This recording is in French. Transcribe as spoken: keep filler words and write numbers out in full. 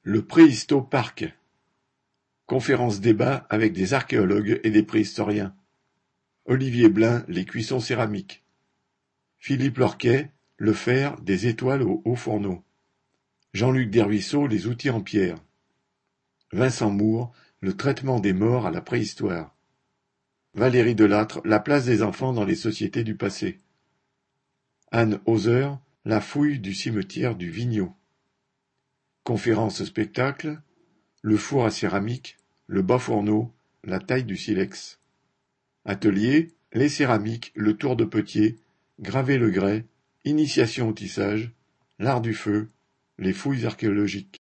Le Préhisto-Parc. Conférence-débat avec des archéologues et des préhistoriens. Olivier Blin, les cuissons céramiques. Philippe Lorquet, le fer, des étoiles au haut fourneau. Jean-Luc Derhuisseau, les outils en pierre. Vincent Moore, le traitement des morts à la préhistoire. Valérie Delattre, la place des enfants dans les sociétés du passé. Anne Hauser, la fouille du cimetière du Vigneaud. Conférence-spectacle, le four à céramique, le bas-fourneau, la taille du silex. Atelier, les céramiques, le tour de potier, graver le grès, initiation au tissage, l'art du feu, les fouilles archéologiques.